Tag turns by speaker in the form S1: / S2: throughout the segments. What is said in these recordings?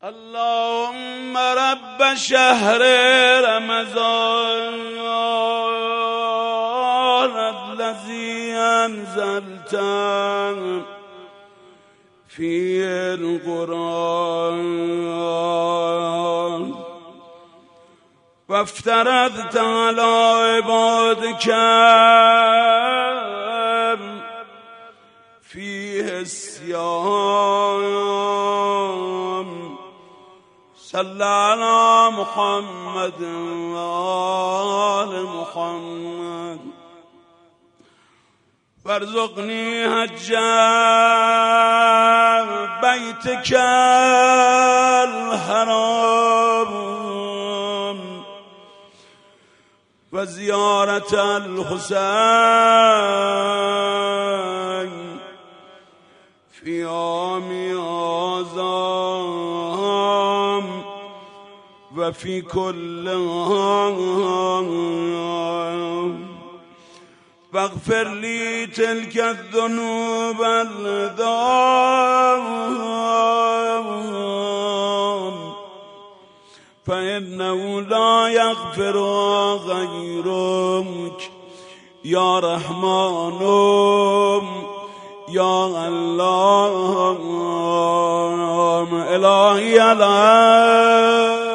S1: اللهم رب شهر رمضان الذي أنزلت فيه القرآن وافترضت على عبادك فيه الصيام صلى على محمد وآل محمد وارزقني حج بيتك الحرام وزيارة الحسين في عام هذا وفي كل عام واغفر لي تلك الذنوب العظام فإنه لا يغفرها غيرك يا رحمن يا الله إلهي الله.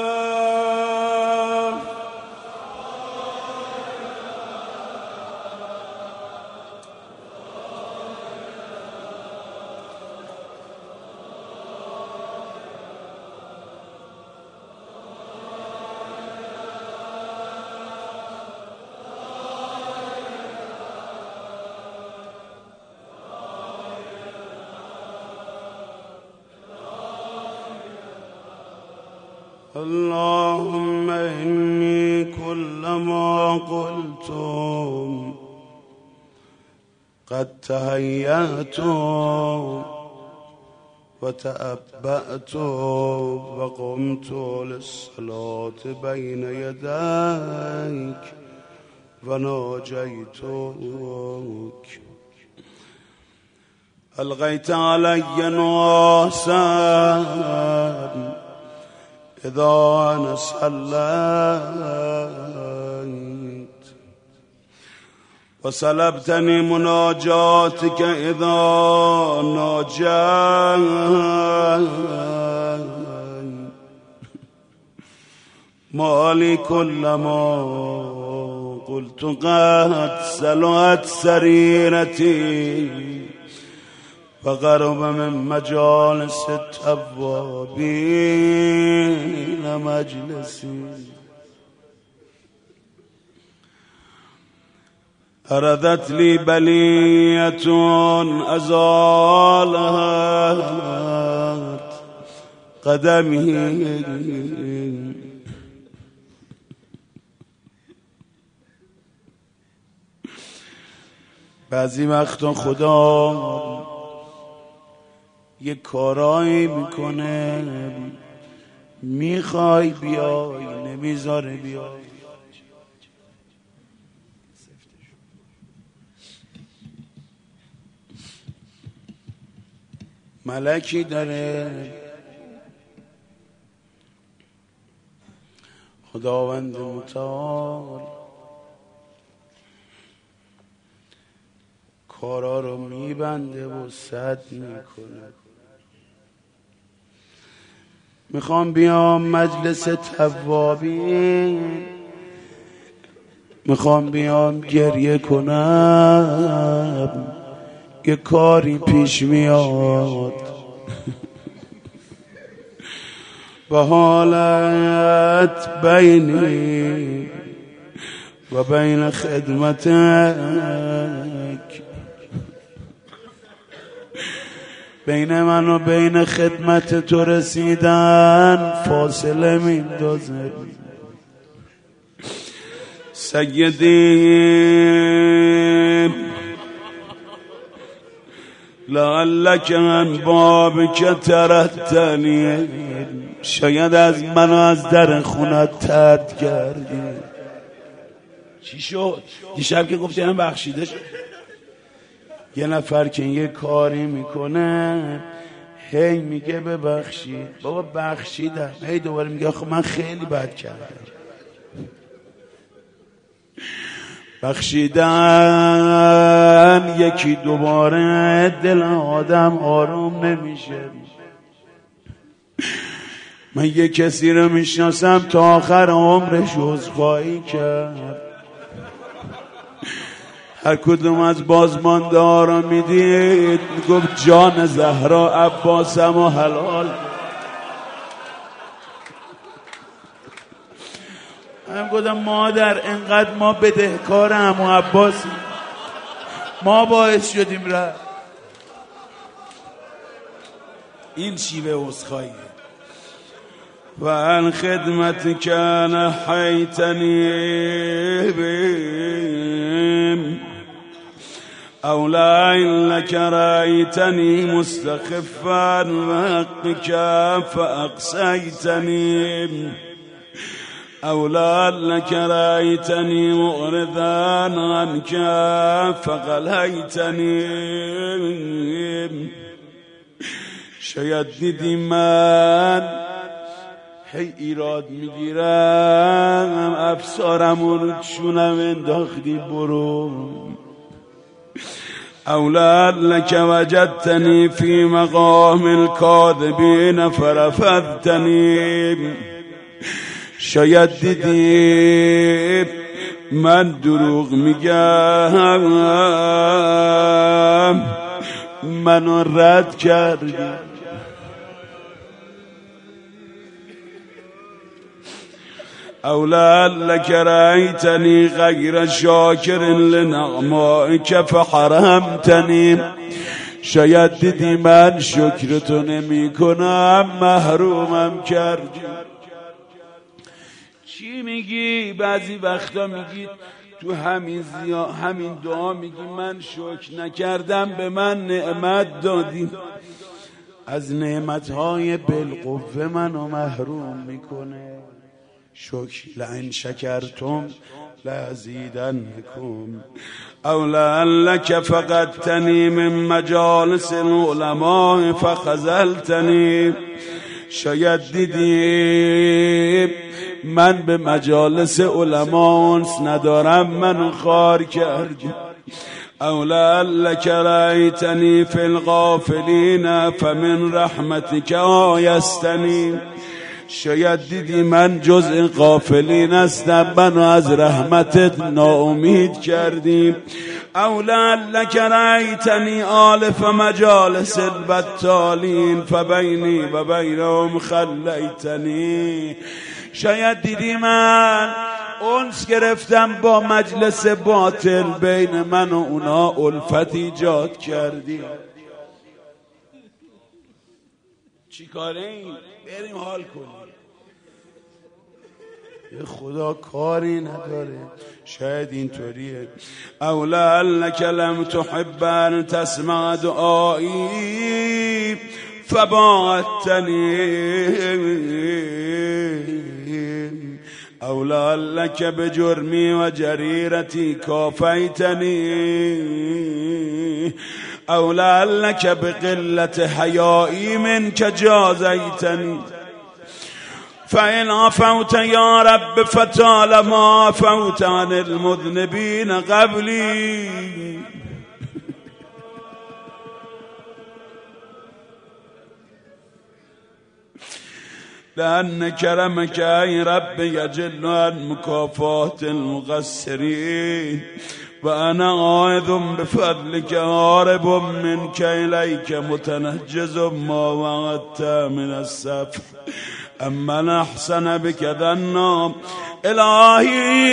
S1: اللهم إني كلما قلت قد تهيأت وتأبأت وقمت للصلاة بين يديك وناجيتك ألقيت علي نواسا إذا أنا صليت وسلبتني مناجاتك إذا ناجيت مالي كلما قلت قد سلعت سريرتي فقرب من مجالس التوابين مجلسي أردت لي بلية أزالت قدمي بعضی وقتا خدا یه کارایی میکنه میخوای بیای نمیذاره بیای. ملکی داره خداوند متعال کارا رو میبنده و سد میکنه. میخوام بیام مجلس توابین، میخوام بیام گریه کنم، یه کاری پیش میاد و حالت بینی و بین خدمتک، بین من و بین خدمت تو رسیدن فاصله میندازه. سیدی لعلک عن بابک ترهتنی، شاید از من از در خونت طرد کردی. چی شد؟ دیشب که گفتی هم بخشیده شد. یه نفر که یه کاری میکنه هی میگه ببخشید. بابا بخشیدم. هی دوباره میگه آخه من خیلی بد کردم. بخشیدن یکی دوباره دل آدم آروم نمیشه. من یه کسی رو میشناسم تا آخر عمرش عذرخواهی کرد. هر کدوم از بازمانده ها رو میدید میگفت جان زهرا عباسم و حلال. من گفتم مادر انقدر ما بدهکار عمو عباسیم، ما باعث شدیم رفت. این شیوه عذرخواهیه. و عن خدمت کان حیتنی بیم اولا لك رأيتني مستخفا بحقك فأقسيتني اولا لك رأيتني مغرضا عنك فغليتني. شاید دیدی من هی ایراد میگیرم افسارم رو چونم انداختی برو. اولا لك وجدتني في مقام الكاذبين فرفضتني. شاید دیدی من دروغ میگم منو رد کردی. اولا لك رأيتني غير شاكر لنعمائك فحرمتني. شاید دیدی من شکرتو نمی کنم محرومم کردی. چی میگی؟ بعضی وقتا میگی تو همین دعا میگی من شکر نکردم به من نعمت دادی. از نعمتهای بالقوه منو محروم میکنه. شکر لئن شکرتم لازیدنکم. اولا لك فقدتني من مجالس العلماء فخذلتني. شاید دیدی من به مجالس علما انس ندارم منو خوار کردی. اولا لك رأيتني في الغافلين فمن رحمتك آیستنی. شاید دیدی من جزء غافلین هستم منو از رحمتت ناامید کردی. اولا لك رأيتني آلف مجالس البطالین فبینی و بینهم خلیتنی. شاید دیدی من انس گرفتم با مجلس باطل بین من و اونا الفت ایجاد کردی. چی کاره این؟ بریم حال کنیم. یه خدا کاری نداره. شاید اینطوریه. اولا لك لم تحب ان تسمع دعایی فباعدتنی. اولا لك بجرمی و جریرتی کافیتنی. اولا لك بقلت حیائی منك جازیتنی. فإن عفوت يا رب فطالما عفوت عن المذنبين قبلي. لأن كرمك أي رب يجل عن مكافات المقصرين. وأنا عائذ بفضلك هارب منك إليك متنجز ما وعدت من السفر. أما أحسن بك ظنا إلهي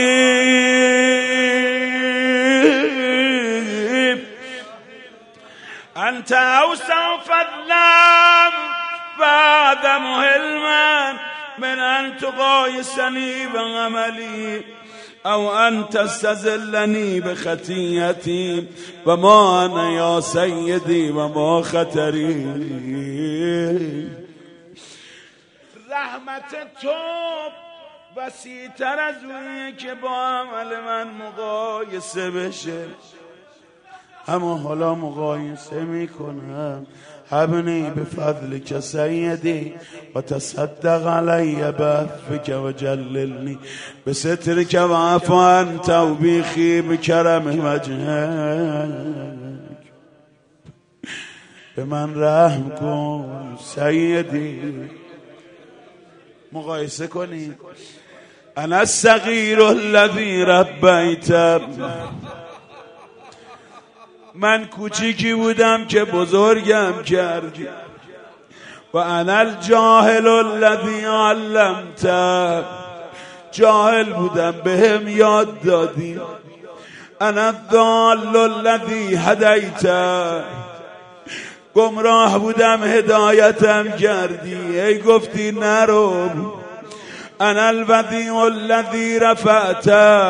S1: أنت أوسع فضلا وأعظم حلما من أن تقايسني بعملي أو أن تستذلني بخطيئتي وما أنا يا سيدي وما خطري. رحمت تو وسیع‌تر از اونیه که با عمل من مقایسه بشه. اما حالا مقایسه میکنم. حبنی به فضل که سیدی و تصدق علی بعفک و جللنی به ستر که و عفوان توبیخی به کرم وجهک. به من رحم کن سیدی. مقایسه کنید. انا الصغیر الذی ربیت، من کوچیکی بودم که بزرگم کردی. و انا الجاهل الذی علمت، جاهل بودم بهم یاد دادی. انا الضال الذی هدیت، گمراه بودم هدایتم کردی، ای گفتی نرو. انا الودیع الذی رفعت،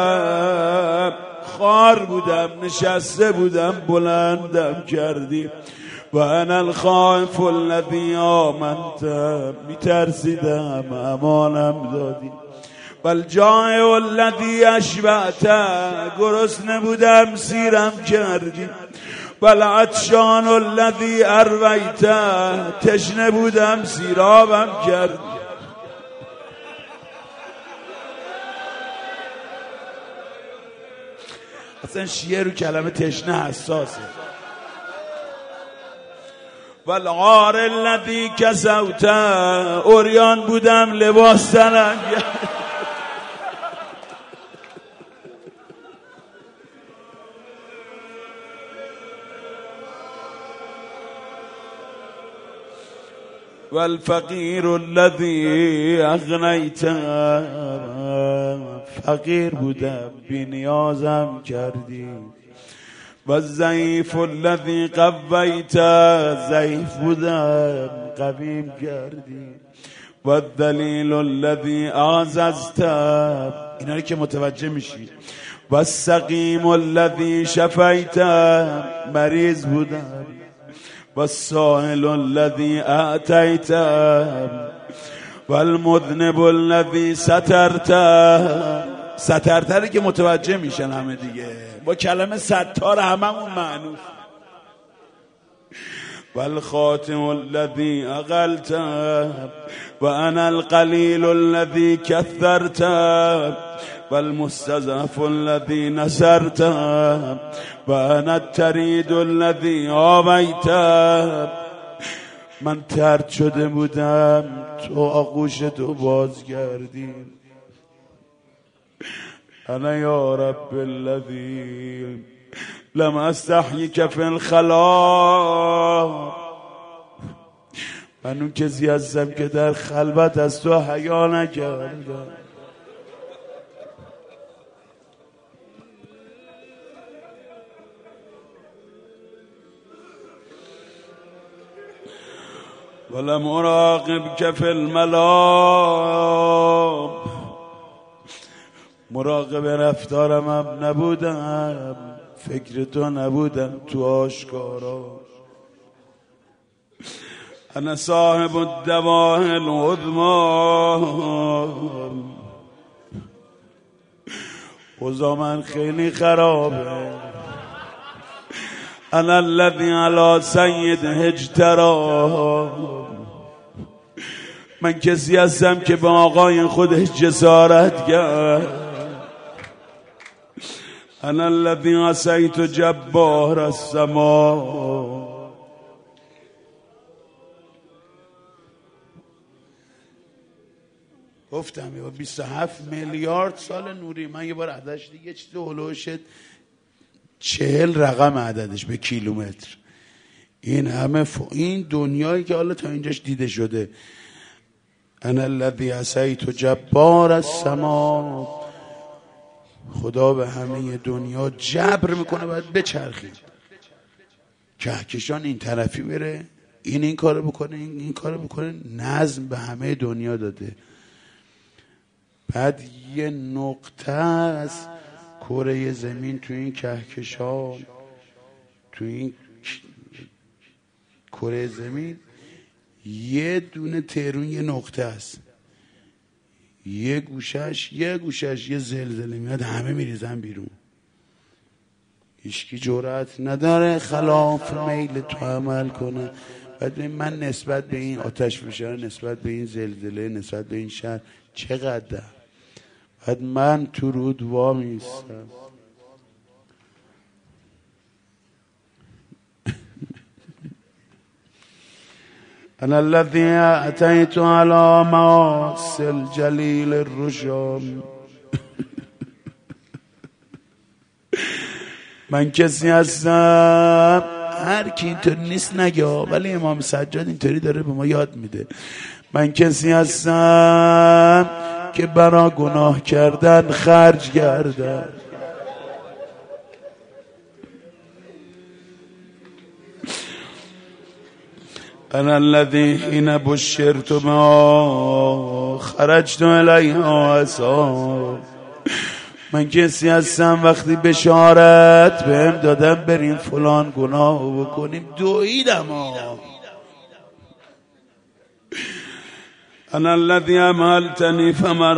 S1: خار بودم نشسته بودم بلندم کردی. و انا الخائف الذی آمنت، میترسیدم امانم دادی. و الجائع الذی اشبعت، گرسنه بودم سیرم کردی. و العطشان الذی ارویت، تشنه بودم سیرابم کردی. اصلا شیعه رو کلمه تشنه حساسه. والعار الذی کسوت، عریان بودم لباس تنم. والفقیر الذی اغنیت، فقیر بودم بی نیازم کردی. و الضعیف الذی قویت، ضعیف بودم قویم کردی. و الذلیل الذی اعززت، اینا رو که متوجه میشی. و السقیم الذی شفیت، مریض بودم. و السائل الذی اعطیت، و المذنب الذی سترت. سترتره که متوجه میشن همه دیگه، با کلمه ستار هممون معنوس. و الخاتم الذی اقلت، و انا القلیل الذی کثرت. و المستضعف الذی نصرت، و انا الطرید الذی آویت. من طرد شده بودم، تو آغوش تو بازگردی. انا یا رب الذی لم استحیک فی الخلا، من اون کسی هستم که در خلوت از تو حیا نکردم. ولم اراقبک فی الملا، مراقب رفتارم هم نبودم، فکر تو نبودم تو آشکارا. انا صاحب الدواء العظمی، اوضاع من خیلی خرابه. انا الذی علی سید اجتری، من کسی هستم که به آقای خودش جسارت کرد. انا الذی عصیت جبار السما، گفتم 27 میلیارد سال نوری. من یه بار عددش دیگه چیزی هلوش 40 رقم عددش به کیلومتر. این همه این دنیایی که حالا تا اینجاش دیده شده. انا الذی عصیت جبار السما، خدا به همه دنیا جبر میکنه باید بچرخید. کهکشان این طرفی بره، این کارو بکنه، این کارو بکنه. نظم به همه دنیا داده. بعد یه نقطه است کره زمین تو این کهکشان، تو این کره زمین یه دونه ترون یه نقطه است. یه گوشش یه زلزله میاد همه میریزن بیرون. هیچکی جرأت نداره خلاف میل تو عمل کنه. بعد من نسبت به این آتش فشان، نسبت به این زلزله، نسبت به این شهر چقدر، بعد من تو رود وامیستم. انا الذي اتيت على ماس الجلیل الرشام. من کسی هستم، هر کی اینطور نیست نگه، ولی امام سجاد اینطوری داره به ما یاد میده. من کسی هستم که برا گناه کردن خرج گردم. انا الذي حين بشرت ما خرجت الیها اسا. من کسی هستم وقتی بشارت بهم دادم بریم فلان گناه بکنیم دویدم. انا الذي امهلتني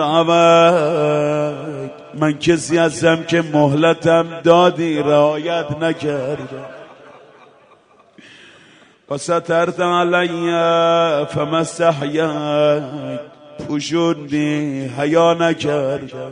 S1: فمرعبك. من کسی هستم که مهلتم دادی رعایت نکردم. و سترت علی فما استحییت. پوشوندی حیا نکردم.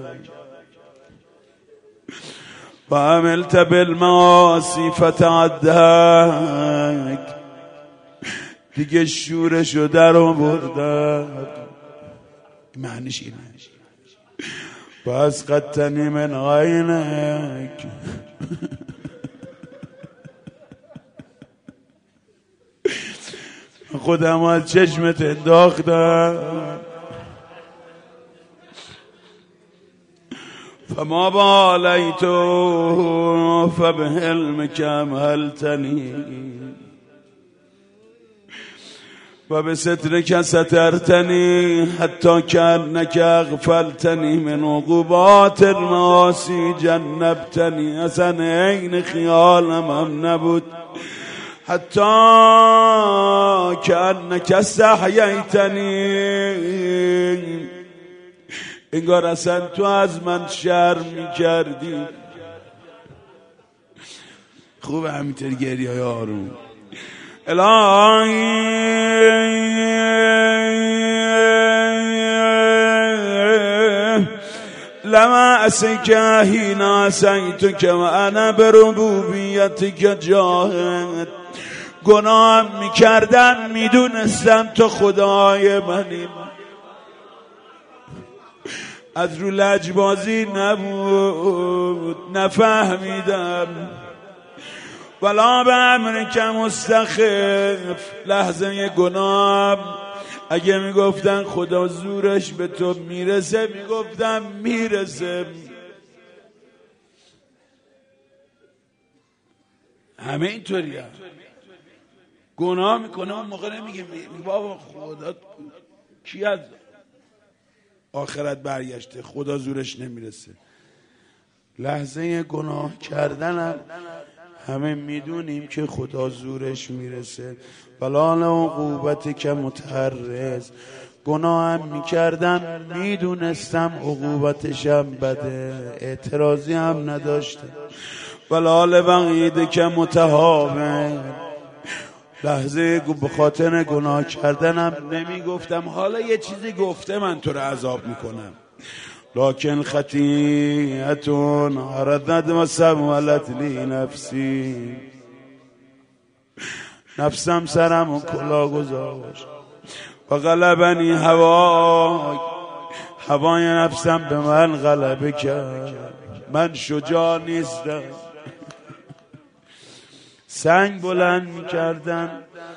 S1: و عملت بالمعاصی فتعدیت. دیگه شورشو در آوردم. معنیش اینه. و اسقطنی من عینک. خودم از چشمت انداختم. فما بالیت فبحلمک امهلتنی و بسترک سترتنی حتی کانک اغفلتنی من عقوبات المعاصی جنبتنی. اصلا عین خیالم هم نبود. حتی کانک استحییتنی. انگار اصلا تو از من شرم می‌کردی. خوب همینطور گریه های آروم. الهی لما عصیک حین عصیتک و انا بربوبیتک جاهد. گناه میکردم میدونستم تو خدای منی. از رو لجبازی نبود، نفهمیدم. ولا به امرک مستخف. لحظه گناه اگه میگفتن خدا زورش به تو میرسه، میگفتم میرسه. همه اینطوری هم. گناه میکنه اون موقع نمیگه بابا خدا کی از آخرت برگشته، خدا زورش نمیرسه. لحظه گناه کردنم همه میدونیم که خدا زورش میرسه. بلان عقوبت که متحرز. گناهم میکردم میدونستم عقوبتشم بده، اعتراضی هم نداشتم. بلال وقید که متهاون. لحظه به خاطر گناه کردنم نمیگفتم حالا یه چیزی گفته من تو رو عذاب میکنم. لکن خطیئتون عرضت و سولت لی نفسی. نفسم سرم و کلا گذاشت و غلبنی هوای نفسم به من غلبه کرد. من شجاع نیستم. سنگ بلند میکردن،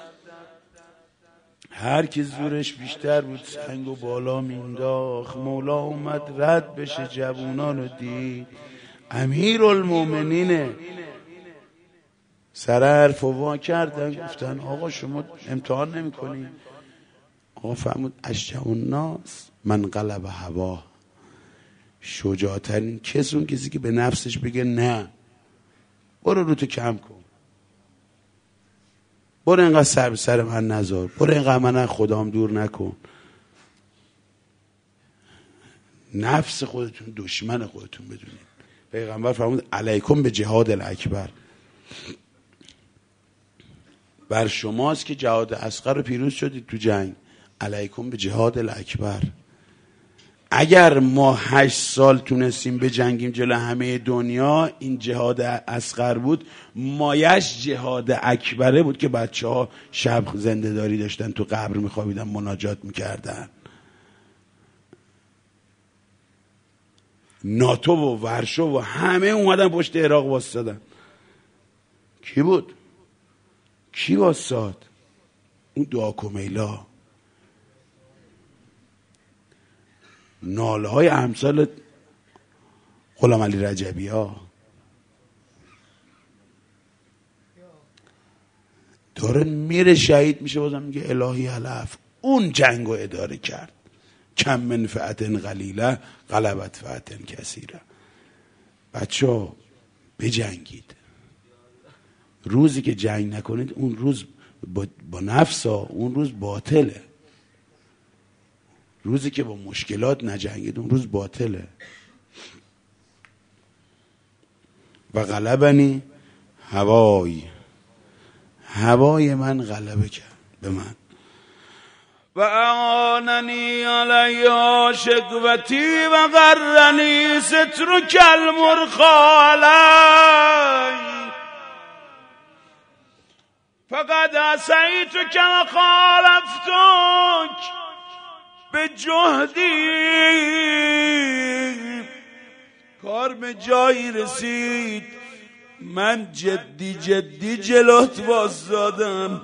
S1: هر کی زورش بیشتر بود سنگو بالا مینداخت. مولا اومد رد بشه، جوونانو دید. امیرالمومنینه. سر حرف وا کردن، گفتن آقا شما امتحان نمی کنی؟ آقا فرمود اشجع الناس من غلب هوا. شجاعترین کس اون کسی که به نفسش بگه نه برو رو تو کم کن، برو اینقدر سر من نذار، برو اینقدر من خدام دور نکن. نفس خودتون دشمن خودتون بدونید. پیغمبر فرمود علیکم به جهاد الاکبر، بر شماست که جهاد اصغر رو پیروز شدید تو جنگ، علیکم به جهاد الاکبر. اگر ما 8 سال تونستیم بجنگیم جلو همه دنیا، این جهاد اصغر بود، مایش جهاد اکبره بود که بچه ها شب زنده داری داشتن، تو قبر میخوابیدن، مناجات میکردن. ناتو و ورشو و همه اومدن پشت عراق واسطادن. کی بود؟ کی واسطاد؟ اون دعا کمیلا. ناله های امثال غلام علی رجبی ها داره میره شهید میشه، بازم میگه الهی علف. اون جنگو اداره کرد. کم من فئة قلیله غلبت فئة کثیره. بچه‌ها بجنگید. روزی که جنگ نکنید اون روز با نفسا اون روز باطله. روزی که با مشکلات نجنگید اون روز باطله. و غلبنی هوای من غلبه کرد به من. و اعاننی علی شکوتی و غرنی سترک المرخی علی فقد عصیتک و خالفتک به جهدی. کار به جایی رسید من جدی جلوت واسادم.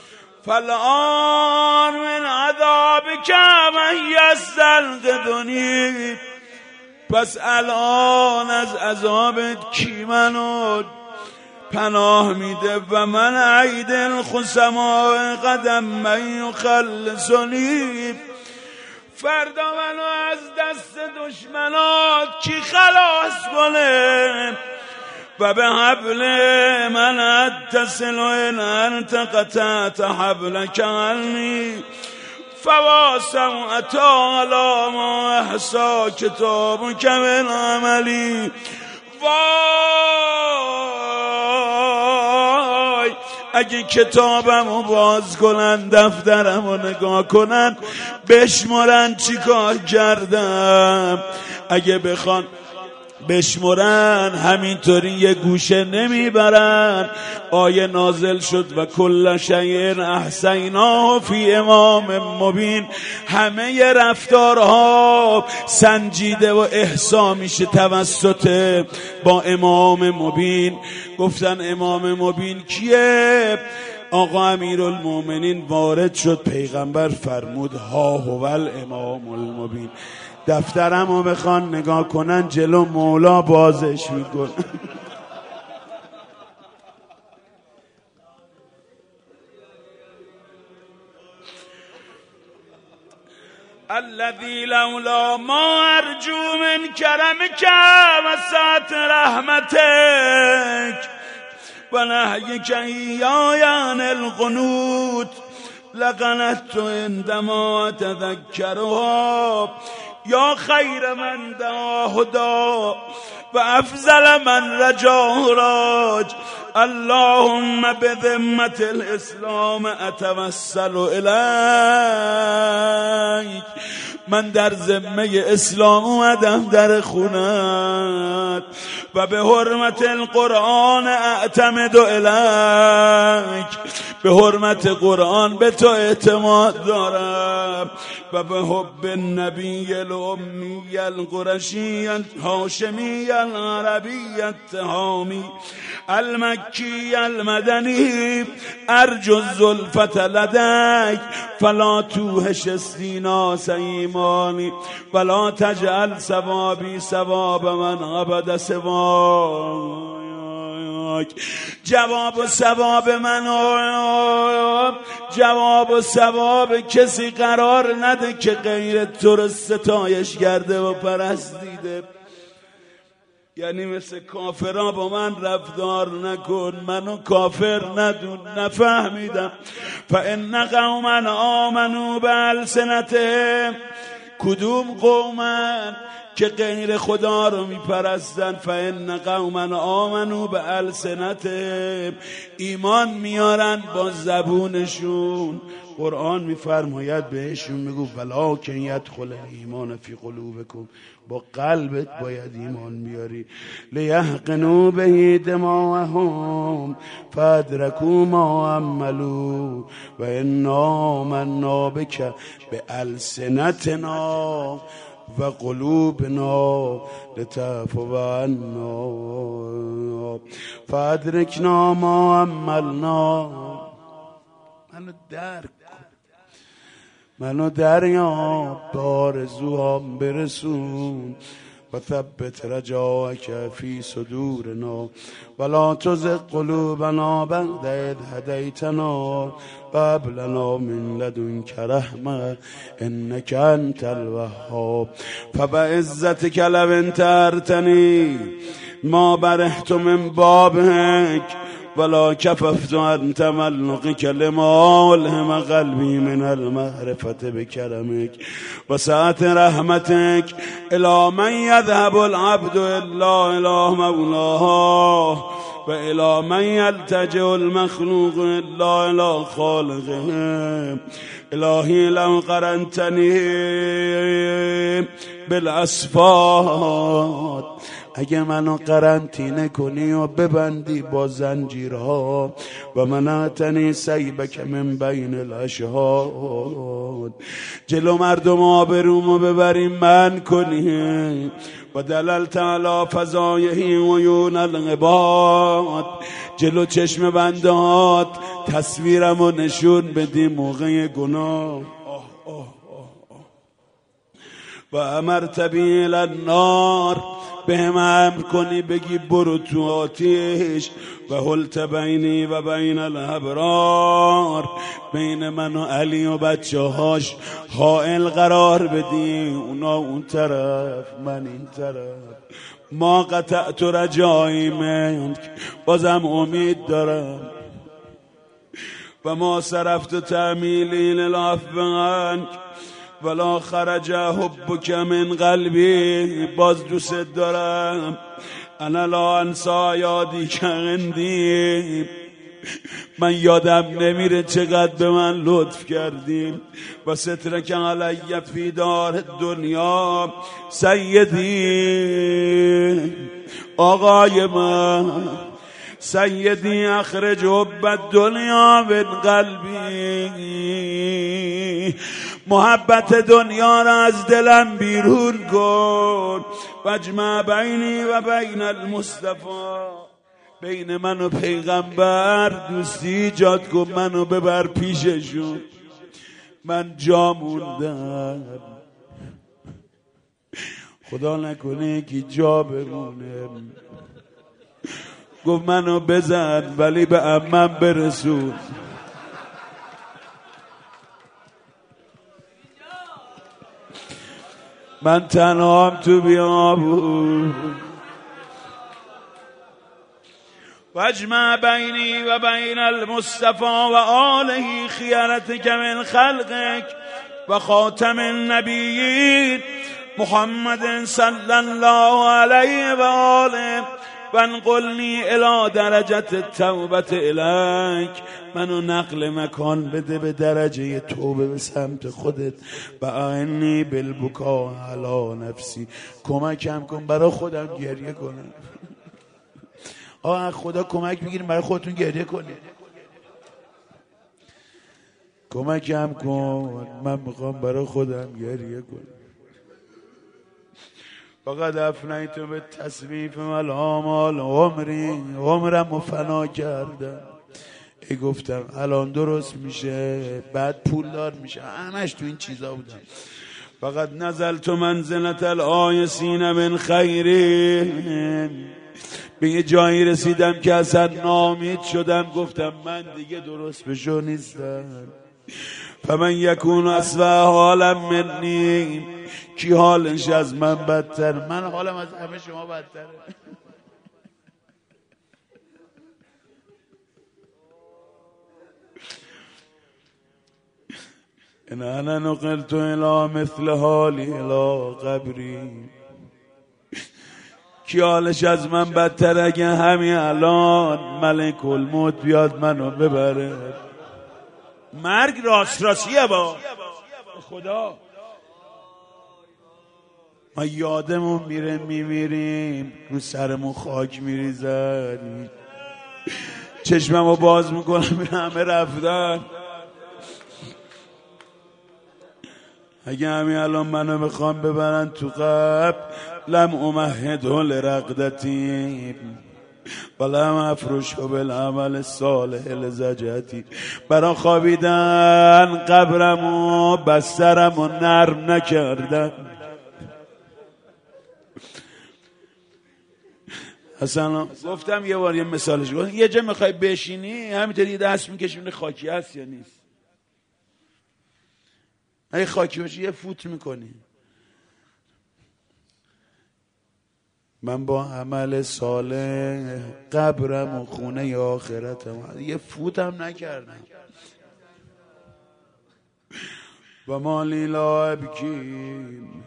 S1: فالآن من عذابک من یستنقذنی، پس الان از عذابت کی منو پناه میده؟ و من عید الخصماء قدم من یخلصنی، فردا منو از دست دشمنات کی خلاص کنه؟ و به حبل من اتصل ان انت قطعت حبلک عنی فواسمعت علی ما احصا کتابک من عملی. وای اگه کتابمو باز کنن، دفترمو نگاه کنن، بشمرن چی کار کردم. اگه بخوان بشمرن همینطوری یه گوشه نمیبرن. آیه نازل شد و کل شیء احصیناه فی امام مبین. همه ی رفتارها سنجیده و احصا میشه توسط با امام مبین. گفتن امام مبین کیه؟ آقا امیرالمومنین وارد شد، پیغمبر فرمود ها هو الامام المبین. دفترم رو بخوان نگاه کنن، جلو مولا بازش میکن. الذی لولا ما ارجو من کرمک و سعة رحمتک و نهیک ایای عن القنوت لقنطت عندما تذکرها یا خیر من دعاه دا و افضل من رجاه راج. اللهم بذمة الاسلام اتوسل الیک. من در ذمه اسلام اومدم در خونت و به حرمت القرآن اعتمد الیک. به حرمت قرآن به تو اعتماد دارم و به حب النبی الامی القرشی الهاشمی العربی التهامی المکی المدنی ارجو الزلفت لدیک فلا توهش استیناس ایمانی ولا تجعل ثوابی ثواب من عبد سواک. جواب و ثواب من جواب و ثواب کسی قرار نده که غیر تو رو ستایش کرده و پرستیده. یعنی مثل کافرها با من رفتار نکن، منو کافر ندون. نفهمیدم. فان قوما آمنوا بالسنتهم کدوم قومن که غیر خدا رو میپرستن؟ فإن قوما آمنوا به السنتهم، ایمان میارن با زبونشون. قرآن میفرماید بهشون بگو ولکن یدخل ایمان فی قلوبکم، با قلبت باید ایمان بیاری. لیحقنوا به دماءهم فادرکوا ما عملوا و انا آمنا بک بالسنتنا و قلوبنا لتعفو عنا فادرکنا ما عملنا. منو دریاب به آرزوام برسون و ثبت رجاک فی صدورنا ولا تزغ قلوبنا بعد اذ هدیتنا و هب لنا من لدنک رحمة انک انت الوهاب فبعزتک لو انتهرتنی ما برحت من بابک ولا کففت عن تملقک لما الهم قلبی من المعرفة بکرمک و سعة رحمتک الی من یذهب العبد الا الی مولاه و الی من یلتجئ المخلوق الا الی خالقه. الهی لو قرنتنی بالاسفاد، اگه منو قرنطینه کنی و ببندی با زنجیرها و منعتنی سیبک من بین الاشهاد، جلو مردم آبرومو ببری من کنی و دللت علی فضایحی عیون العباد، جلو چشم بندهات تصویرمو نشون بدی موقع گناه. و امرت بی النار، به هم امر کنی بگی برو تو آتیش. و حلت بینی و بین الابرار، بین من و علی و بچه هاش حائل قرار بدی، اونا اون طرف من این طرف. ما قطعت رجایی منک، بازم امید دارم. و ما صرفت تعمیلی للعفو عنک ولا خرج حبک من قلبی، باز دوست دارم. انا لا انسا یادی که غندی، من یادم نمیره چقدر به من لطف کردیم. و سترک علی فی دار دنیا، سیدی آقای من، سیدی اخرج حب الدنیا من قلبی، محبت دنیا را از دلم بیرون کن. واجمع بینی و بین المصطفی، بین من و پیغمبر دوستی ایجاد کن، منو ببر پیششون. من جا موندم، خدا نکنه که جا بمونه. گفت منو بزن ولی به عمم برسون. من تنهام تو بیابون. واجمع بینی و بین المصطفى و آله خیرتک من خلقک و خاتم النبیین محمد صلی الله علیه و آله و انقلنی الی درجت التوبه الیک، منو نقل مکان بده به درجه توبه به سمت خودت. و اعنی بالبکا علی نفسی، کمکم کن برای خودم گریه کنم. خدا کمک بگیریم برای خودتون گریه کنید. کمکم کن، من میخوام برای خودم گریه کنم. فقط افنیت به تصویف ملامال عمری، عمرم رو فنا کردم. گفتم الان درست میشه، بعد پولدار میشه، همش تو این چیزا بودم. فقط نزلت منزلت الآیسین من خیری، به یه جایی رسیدم که اصلا ناامید شدم. گفتم من دیگه درست بشو نیستم. فمن یکون اسوأ حالا منی، کی حالش از من بدتر؟ من حالم از همه شما بدتره. ان انا نقلت الى مثل حالی الى قبری. کی حالش از من بدتر اگه همین الان ملک الموت بیاد منو ببره. مرگ راستیه با خدا. ما یادمون میره میمیریم، رو سرمون خاک میریزن، چشممو باز میکنم همه رفتن. اگه همین الان منو بخوام ببرن تو قبر، لم امهده لرقدتی ولم افرشه بالعمل الصالح لزجتی. برا خوابیدن قبرمو بسترمو نرم نکردن. اصلا گفتم یه بار یه مثالش گفتم، یه جا میخوای بشینی همینطوری دست میکشی خاکی هست یا نیست. اگه خاکی باشه یه فوت میکنی. من با عمل صالح قبرم و خونه آخرتم یه فوتم نکردم. و مالی لا ابکی.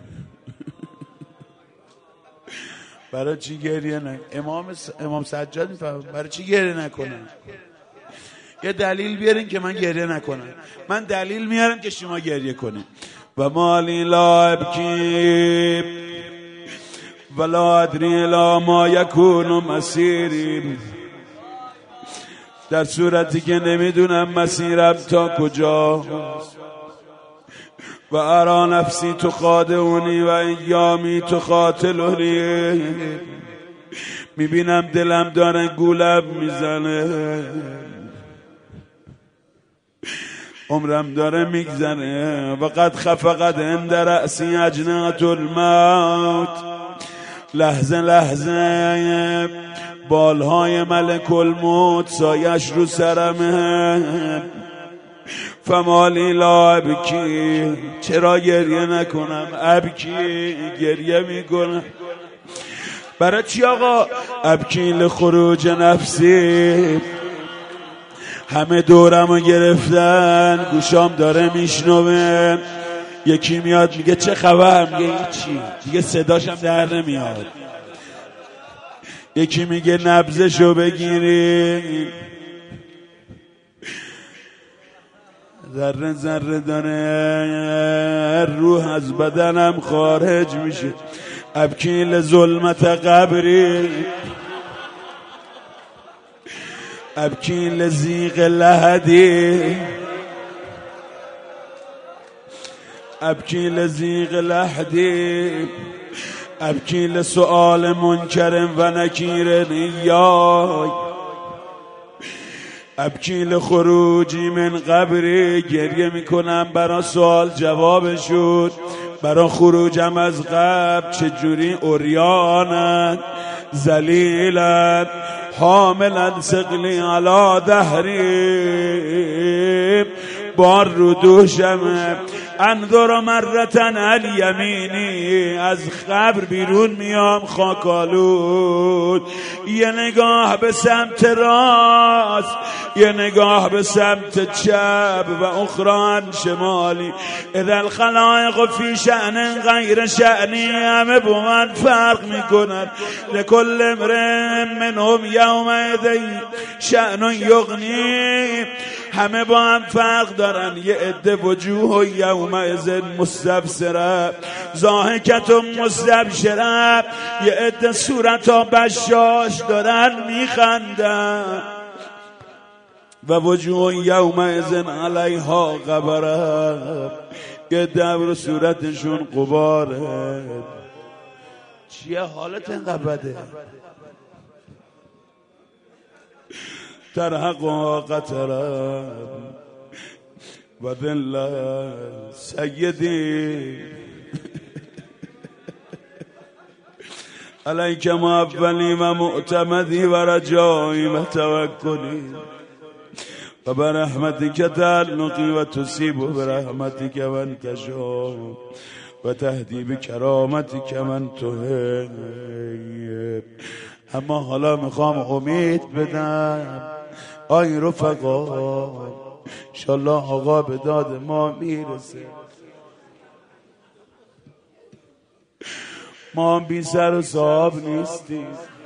S1: برای چی گریه نکنم؟ امام سجاد میفهم برای چی گریه نکنم؟ یه دلیل بیارین که من گریه نکنم. من دلیل میارم که شما گریه کنید. و مالی لا ابکی ولا ادری لا ما یکون مسیری. در صورتی که نمیدونم مسیرم تا کجا. و ارا نفسی تخادعونی و ایامی تخاطلونی. میبینم دلم داره گولم میزنه، عمرم داره میگذنه. و قد خفقت عند رأسی اجنحة الموت. لحظه لحظه بالهای ملک الموت سایش رو سرمه. فمالی لا ابکی. چرا گریه نکنم؟ ابکی گریه میکنم. برای چی آقا؟ ابکی لخروج نفسی. همه دورمو گرفتن، گوشام داره میشنوه. یکی میاد میگه چه خبر؟ میگه هیچی، دیگه صداشم در نمیاد. یکی میگه نبضشو بگیری. ذره ذره داره روح از بدنم خارج میشه. ابکی لظلمت قبری. ابکی لضیق لحدی. ابکی لضیق لحدی. ابکی لسؤال منکر و نکیر ایای. ابکی لخروجی من قبری. گریه میکنم برا سوال جوابشون، برا خروجم از قبر. چجوری عریانن ذلیلن حاملا ثقلی علی دهری. بار رو دوشم انظر مرتن الیمینی. از قبر بیرون میام خاکالود. یه نگاه به سمت راست، یه نگاه به سمت چپ. و اخرى شمالی. اذا الخلائق فی شأن غیر شأنی. همه با من فرق میکنن. لکل امرئ منهم یومئذ شأن یغنی. همه با هم فرق دارن. یه عده وجوه یومئذ مستبصره ضاحکة مستبشره. یه عده صورتها بشاش دارن میخندن. و وجوه یومئذ علیها غبره. یه دبر صورتشون غباره. چیه حالت اینقدر بده؟ ترهقها قترا و ذل سیدی. علیک مولی و معتمدی و رجایی و توکلی. و برحمتک تعلقی و تصیب برحمتک من تشاء و تهدی بکرامتک من تحب. اما حالا میخوام امید بدم آی رفقا، انشالله آقا به داد ما میرسه. ما بی سر و صاحب نیستیم.